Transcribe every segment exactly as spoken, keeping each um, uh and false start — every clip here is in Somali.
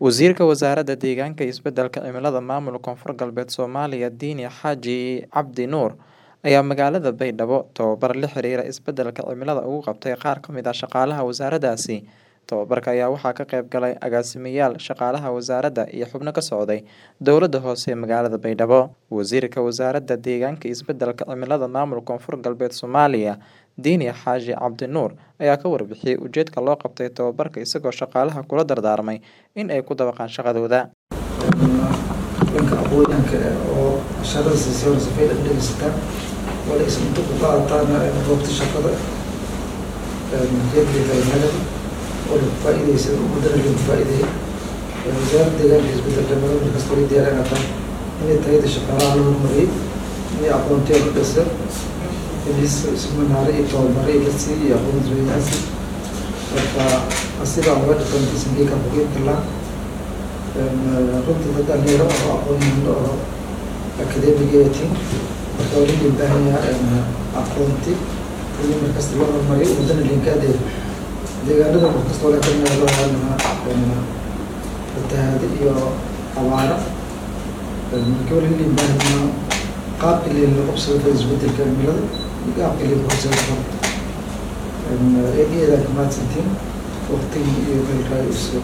Wasiirka Wasaaradda Deegaanka iyo Isbeddelka Cimilada Maamulka Koonfur Galbeed Soomaaliya Diini Xaaji Cabdi Nuur ayaa magaalada Baydhabo tababar la xiriira isbeddelka cimilada ugu qabtay qaar ka mid ah shaqaalaha wasaaraddaasi. Tababarka ayaa waxaa ka qayb galay agaasimayaal, shaqaalaha wasaaradda iyo xubno ka socday dowladda hoose ee magaalada Baydhabo. Wasiirka Wasaaradda Deegaanka iyo Isbeddelka Cimilada Maamulka Koonfur Galbeed Soomaaliya Diini Xaaji Cabdi Nuur ayaa ka warbixiyay ujeedka loo qabtay tababarka isagoo shaqaalaha kula dardaarmay in ay ku dabaqaan shaqadooda. dhanka aqoonyahanka oo shaqada siisay oo safeeyay dhageysataan wala isku ku qaataan goobta shaqada jeedka ay oo faa'iideysa mudada la faa'iideeyay wasaaradda deegaanka iyo isbeddelka cimilada markaas way diyaarinataa inay tayada shaqaalaha loo hormariyay inay aqoonteeda dhisa inay seminaaro iyo tababaro la siiyay aqoon isweydaarsi marka asiga uga dhaqan ismigii ka buuqin kala runtii dad dhalinyaro oo aqoon oo akademigeetiin marka wali loo baahan yahay aqoonti in markaas loo hormariyo wadana linkadeeda deegaanada markaas loo leeyahay loo hadlaa wadaad iyo awaara marka wali loo baahan yahay qaabka loo qabsado isbeddelka cimilada iyo qaabka loo qabsado eegeeda kama santiin waqtiga iyo kalkaayso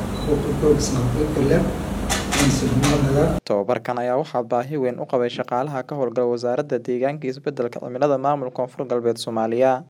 tababarkan ayaa waxaa baahi weyn u qabay shaqaalaha ka howlgala wasaaradda deegaanka iyo isbeddelka cimilada maamulka Koonfur Galbeed Soomaaliya.